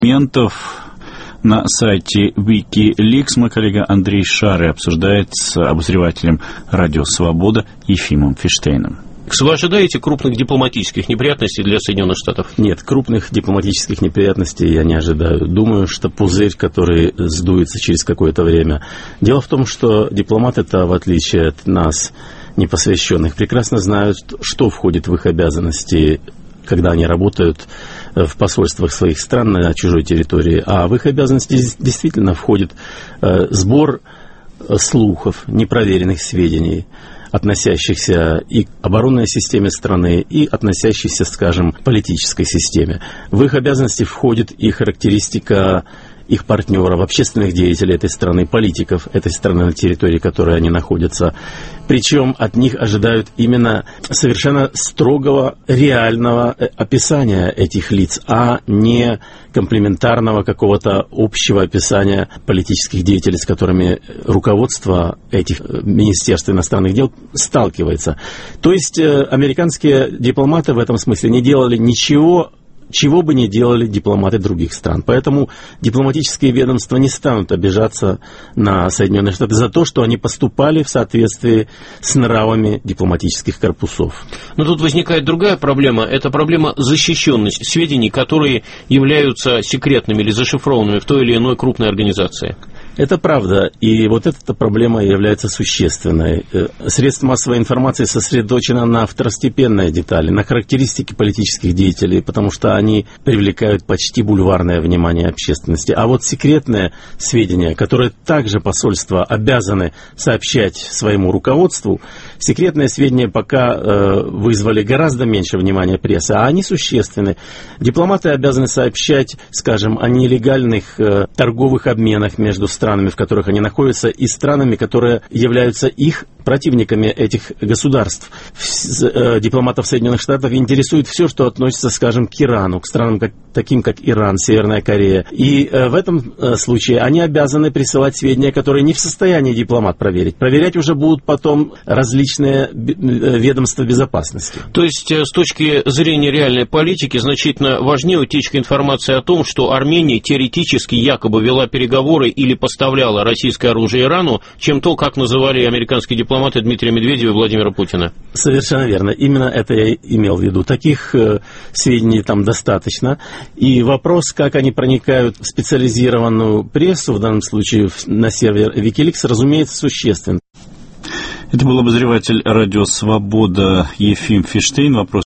документов на сайте Wikileaks мой коллега Андрей Шары обсуждает с обозревателем «Радио Свобода» Ефимом Фиштейном. Вы ожидаете крупных дипломатических неприятностей для Соединенных Штатов? Нет, крупных дипломатических неприятностей я не ожидаю. Думаю, что пузырь, который сдуется через какое-то время. Дело в том, что дипломаты-то, в отличие от нас, непосвященных, прекрасно знают, что входит в их обязанности, когда они работают в посольствах своих стран на чужой территории. А в их обязанности действительно входит сбор слухов, непроверенных сведений, относящихся и к оборонной системе страны, и относящихся, скажем, к политической системе. В их обязанности входит и характеристика их партнеров, общественных деятелей этой страны, политиков этой страны, на территории которой они находятся. Причем от них ожидают именно совершенно строгого, реального описания этих лиц, а не комплементарного какого-то общего описания политических деятелей, с которыми руководство этих министерств иностранных дел сталкивается. То есть американские дипломаты в этом смысле не делали ничего, чего бы ни делали дипломаты других стран. Поэтому дипломатические ведомства не станут обижаться на Соединенные Штаты за то, что они поступали в соответствии с нравами дипломатических корпусов. Но тут возникает другая проблема. Это проблема защищенности сведений, которые являются секретными или зашифрованными в той или иной крупной организации. Это правда, и вот эта проблема является существенной. Средства массовой информации сосредоточены на второстепенной детали, на характеристике политических деятелей, потому что они привлекают почти бульварное внимание общественности. А вот секретные сведения, которые также посольства обязаны сообщать своему руководству, секретные сведения пока вызвали гораздо меньше внимания прессы, а они существенны. Дипломаты обязаны сообщать, скажем, о нелегальных торговых обменах между странами, в которых они находятся, и странами, которые являются их противниками этих государств. Дипломатов Соединенных Штатов интересует все, что относится, скажем, к Ирану, к странам таким, как Иран, Северная Корея. И в этом случае они обязаны присылать сведения, которые не в состоянии дипломат проверить. Проверять уже будут потом различные ведомства безопасности. То есть, с точки зрения реальной политики, значительно важнее утечка информации о том, что Армения теоретически якобы вела переговоры или поставляла российское оружие Ирану, чем то, как называли американские дипломаты Дмитрия Медведева и Владимира Путина. Совершенно верно. Именно это я имел в виду. Таких сведений там достаточно. И вопрос, как они проникают в специализированную прессу, в данном случае на сервер Wikileaks, разумеется, существен. Это был обозреватель «Радио Свобода» Ефим Фиштейн. Вопрос